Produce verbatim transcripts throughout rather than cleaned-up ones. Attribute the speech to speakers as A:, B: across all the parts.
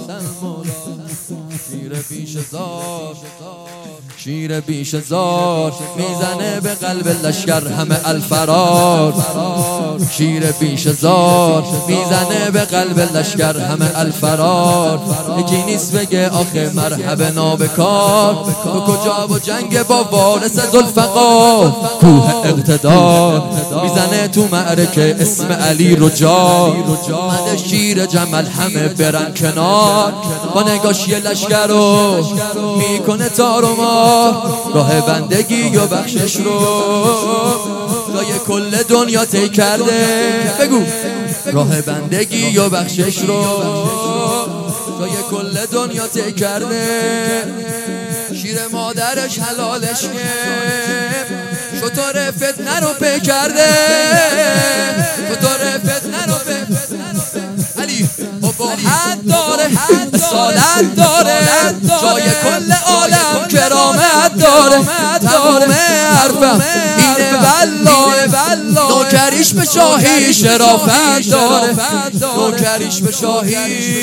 A: شیر پیش زار شیر پیش زار میزنه به قلب لشکر همه الفرار. شیر پیش زار میزنه به قلب لشکر همه الفرار. یکی نیست بگه آخه مرحبا نابکار. تو کجا و جنگ با وارث ذوالفقار. کوه اقتدار میزنه تو معرکه اسم علی رو جار. اومده شیر جمل همه برن کنار. با نگاش یه لشکر رو میکنه تار و مار. راه بندگی و بخشش رو جای کل دنیا طی کرده. بگو راه بندگی و بخشش رو جای کل دنیا طی کرده. شیر مادرش حلالش شطور فتنه رو پی کرده. شطور فتنه رو پی علی ابهت داره اصالت داره جای کل عالم کرامت داره. تمام حرفم اینه والله نوکریش به شاهی شرافت داره. نوکریش به شاهی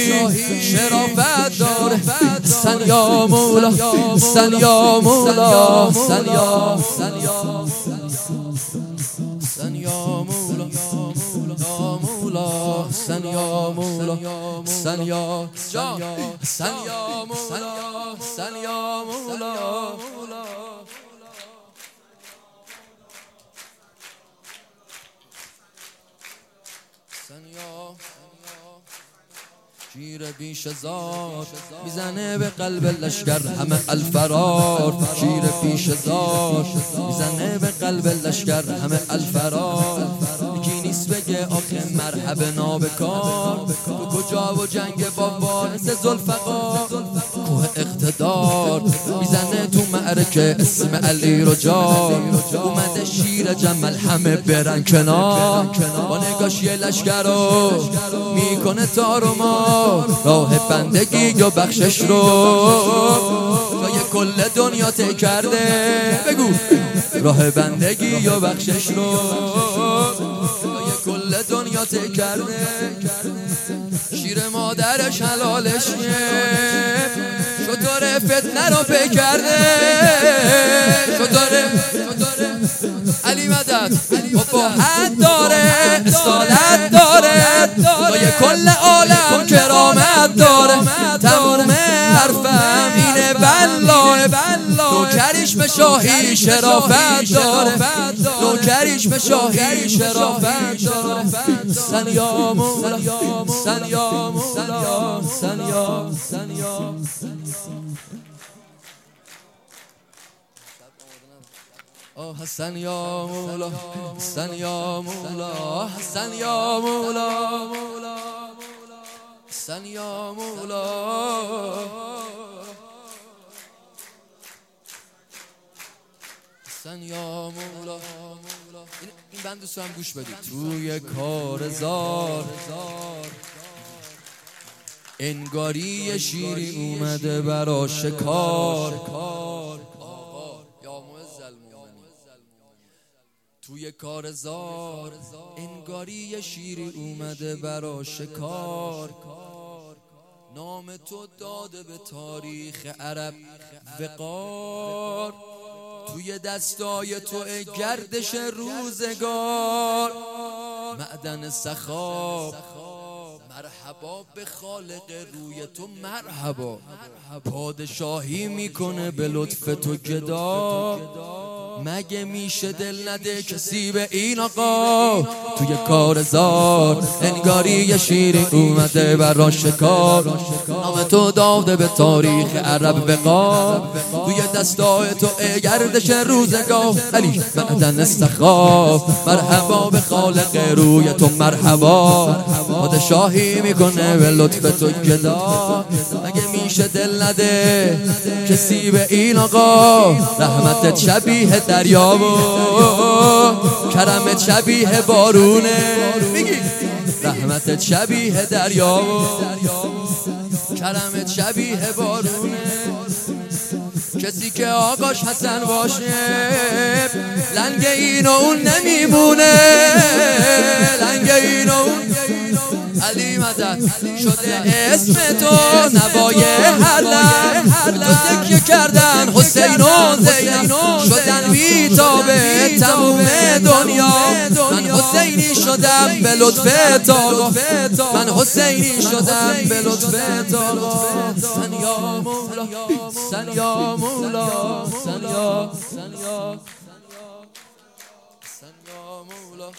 A: شرافت داره. سن یا مولا سن یا مولا سن یا سن یا سن یا مولا مولا سن یا مولا سن یا جان سن یا مولا سن یا مولا. شیر پیش زار میزنه به قلب لشکر همه الفرار. شیر پیش زار میزنه به قلب لشکر همه الفرار. یکی نیست بگه آخه مرحبا نابکار. تو کجا و جنگ با وارث ذوالفقار. کوه اقتدار میزنه تو معرکه اسم علی رو جار. اومده شیر جمل همه برن کنار. با نگاش یه لشکر رو میکنه تار و مار. راه بندگی و بخشش رو جای کل دنیا طی کرده. بگو راه بندگی و بخشش رو جای کل دنیا طی کرده. شیر مادرش حلالش شطور فتنه رو پی کرده. شطور علی مدد ابهت داره اصالت داره جای کل عالم کرامت داره. تمام حرفم اینه والله نوکریش به شاهی شرافت داره. نوکریش به شاهی شرافت داره. سن یا مولا سن یا مولا سن یا سن یا آه حسن یا مولا حسن یا مولا حسن یا مولا حسن یا مولا حسن یا مولا. این بند دوست هم گوش بدید. توی کار زار انگاری شیری اومده برا شکار. توی کار زار انگاری شیری اومده برا شکار. نام تو داده به تاریخ عرب وقار. توی دستای تو گردش روزگار معدن سخاب. مرحبا به خالق روی تو مرحبا. پادشاهی میکنه به لطف تو گدا. مگه میشه دل نده کسی به این آقا. توی کار زار انگاری شیری اومده برا شکار. نام تو داده به تاریخ عرب وقار. توی دستای تو گردش روزگار علی معدن استخاب. مرحبا به خالق روی تو مرحبا. پادشاهی میکنه به لطف تو گدا. مگه میشه دل نده کسی به این آقا. رحمت شبیه دریا و کرمت شبیه بارونه. رحمت شبیه دریا و کرمت شبیه بارونه. کسی که آقاش حسن باشه لنگ این و اون نمیمونه. لنگ این و اون علی مدد شده اسم تو نوای هر لب تو تکیه کردن حسین و زینب شدن بیتاب تموم دنیا من حسینی شدم به لطف تو من حسینی شدم به لطف تو سن یا مولا سن یا مولا سن یا سن یا سن یا مولا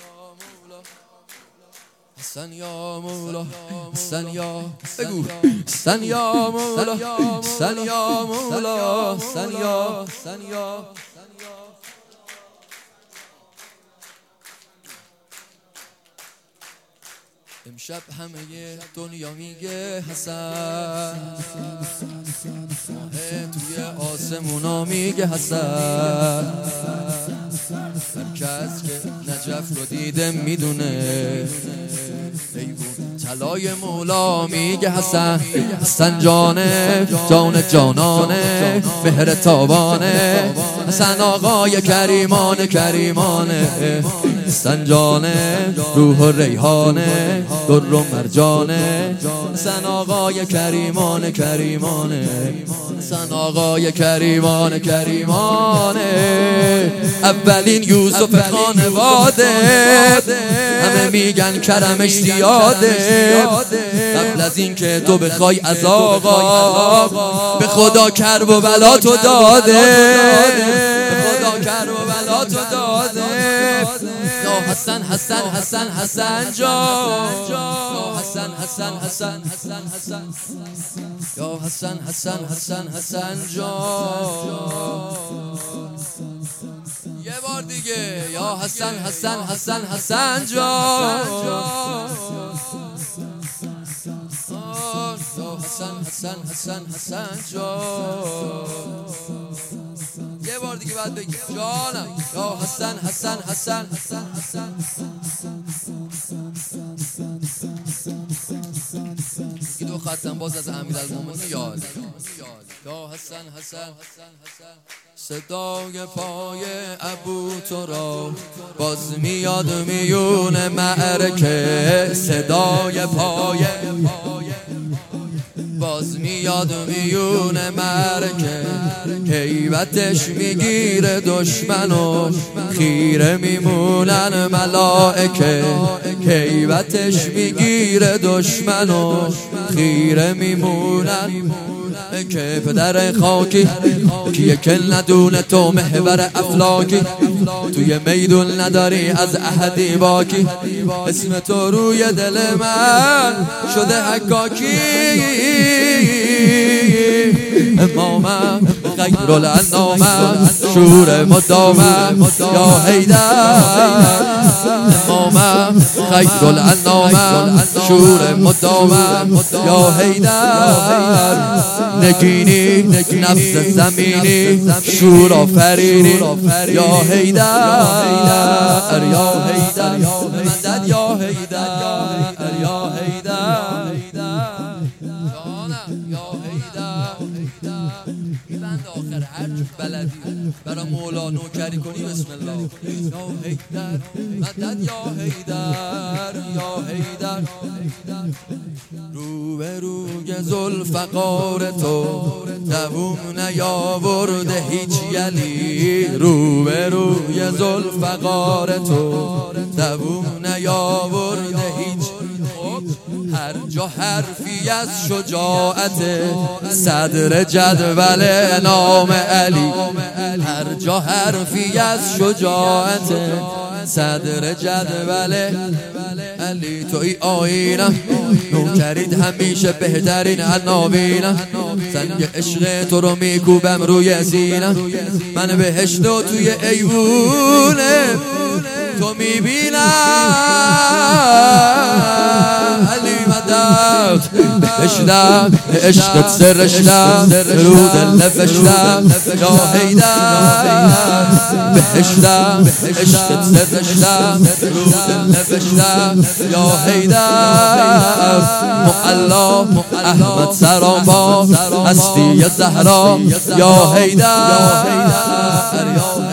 A: سن یا مولا سن یا بگو سن یا مولا سن یا مولا سن یا سن یا امشب همه دنیا میگه حسن توی آسمونا میگه حسن هر کس که نجف رو دیده میدونه ایوون طلای مولا میگه حسن حسن جانه جان جانانه مهر تابانه حسن آقای کریمانه کریمانه حسن جانه روح و ریحانه در و مرجانه حسن آقای کریمانه کریمانه حسن آقای کریمانه کریمانه اولین یوسف خانواده همه میگن کرمش زیاده قبل از این که تو بخوای از آقا به خدا کرب و بلا تو داده به خدا کرب و بلا تو داده یا حسن حسن حسن حسن جان یا حسن حسن حسن حسن حسن یا حسن حسن حسن حسن جان یه بار دیگه یا حسن حسن حسن حسن جان یا حسن حسن حسن حسن جان یه بار دیگه بعد بگی جانم یا حسن حسن حسن حسن حسن این دو ختم باز از امیرالمومنین یاد یا حسن حسن صدای پای ابو تو را باز میاد میون معرکه صدای پای باز میاد میون مرکه هیبتش میگیره دشمنو خیره میمونن ملائکه هیبتش میگیره دشمنو خیره میمونن که پدر خاکی کیه کل ندونه تو محور افلاکی توی میدون نداری از احدی باکی اسم تو روی دل من شده حکاکی امامم غیر الانامم شور مدامم یا حیدر امامم غیر الانامم شور مدامم یا حیدر نگینی نفس زمینی شور آفرینی یا حیدر یا حیدر مدد یا حیدر یا حیدر جانم یا حیدر بند آخر هر چه بلدی برا مولا نوکری کنی بسم الله یا حیدر مدد یا حیدر یا حیدر رو به روی ذوالفقار تو دووم نیاورده هیچ یلی رو به روی ذوالفقار تو دووم نیاورده هیچ هر جا حرفی از شجاعت صدر جدول نام علی هر جا حرفی از شجاعت صدر جدول علی توی آینم نوکرید همیشه بهترین عناوینم سنگ عشق تو رو میکوبم روی سینم من بهشت و توی ایوونه تو میبینم علی مدد بشدم عشقت سرشتم رو دل نفشتم یا حیدر بهشتم عشقت سرشتم رو دل نفشتم یا حیدر معلا احمد سراپا هستی زهرا یا حیدر